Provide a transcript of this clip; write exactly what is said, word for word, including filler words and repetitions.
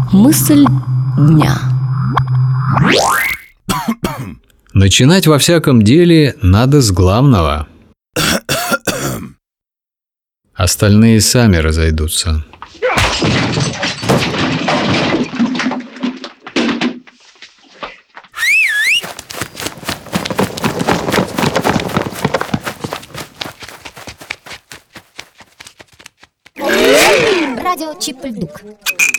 Мысль дня. Начинать во всяком деле надо с главного. Остальные сами разойдутся. Радио Чип и Дук.